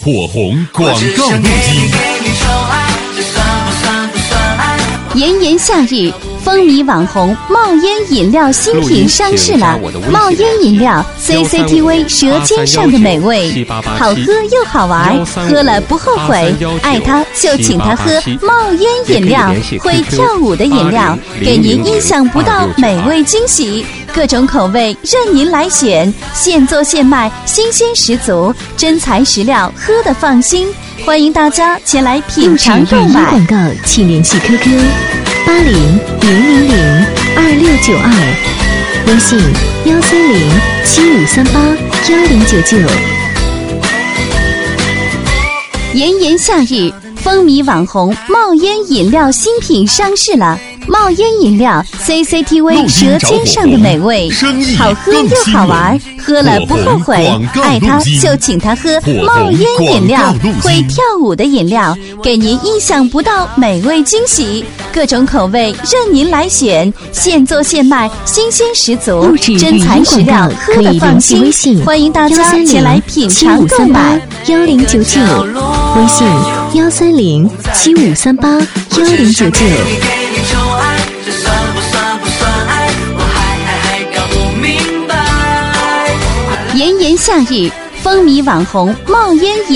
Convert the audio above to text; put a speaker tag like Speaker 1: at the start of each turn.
Speaker 1: 火红广告录机。
Speaker 2: 炎炎夏日，风靡网红冒烟饮料新品上市了。冒烟饮料 CCTV 舌尖上的美味，好喝又好玩，喝了不后悔。爱它就请他喝冒烟饮料，会跳舞的饮料，给您意想不到美味惊喜。各种口味任您来选，现做现卖，新鲜十足，真材实料，喝得放心。欢迎大家前来品尝购买。
Speaker 3: 广告请联系 QQ800002，微信13075381099。
Speaker 2: 炎炎夏日，风靡网红冒烟饮料新品上市了。冒烟饮料 CCTV 舌尖上的美味，好喝又好玩，喝了不后悔。爱它就请他喝冒烟饮料，会跳舞的饮料，给您意想不到美味惊喜。各种口味任您来选，现做现卖，新鲜十足，真材实料，喝得放心。欢迎大家前来品尝购买。
Speaker 3: 1099，微信13075381099。
Speaker 2: 炎炎夏日，风靡网红冒烟饮